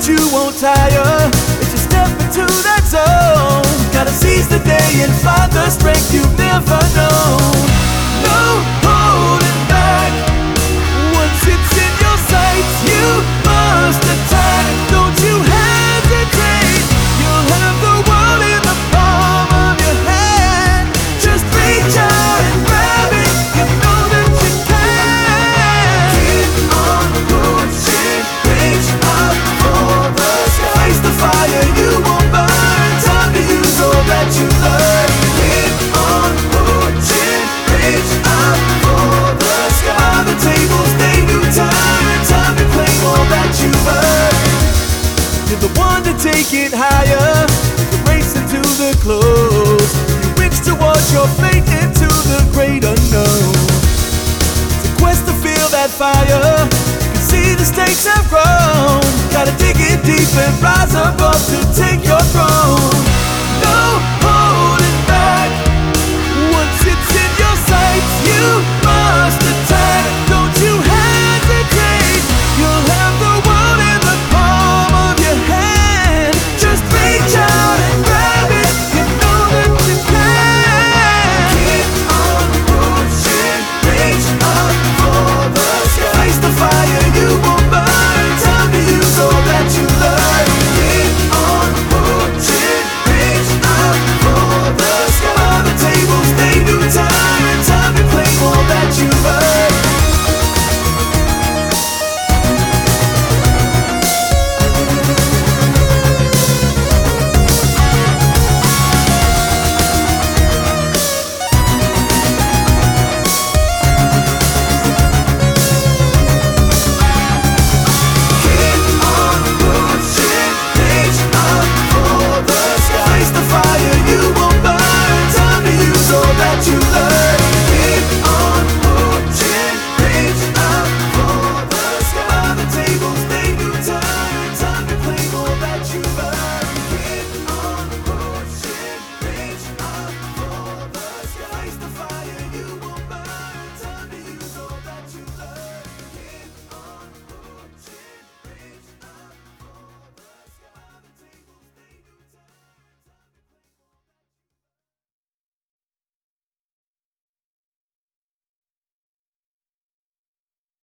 but you won't tire. If you step into that zone, gotta seize the day and find the strength you've never known. No holding back. Once it's in your sights, you must attack. Don't you hesitate. You'll have the world in the palm of your hand. Just reach out and grab it. You know that you can. Keep on pushing. Reach up for the sky. Face the fire, you won't burn. Time to use all that you learn. Keep on pushing. Reach up for the sky. The tables, they do turn. Time to claim all that you've earned. You're the one to take it higher. You're racing to the close. You reach towards your fate into the great unknown. It's a quest to feel that fire. You can see the stakes have grown. Gotta dig it deep and rise above to take your throne. No holding back. Once it's in your sights, you